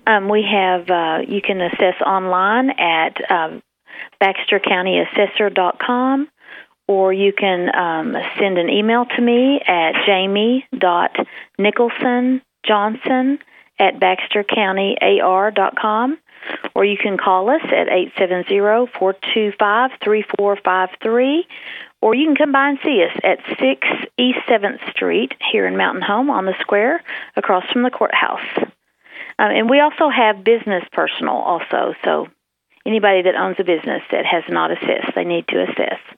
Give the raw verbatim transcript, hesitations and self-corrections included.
Um, we have, uh, you can assess online at um, Baxter County Assessor dot com, or you can um, send an email to me at jamie dot nicholson johnson at Baxter County A R dot com, or you can call us at eight seven zero, four two five, three four five three, or you can come by and see us at six East seventh Street here in Mountain Home on the square across from the courthouse. Um, and we also have business personal also, so anybody that owns a business that has not assessed, they need to assess.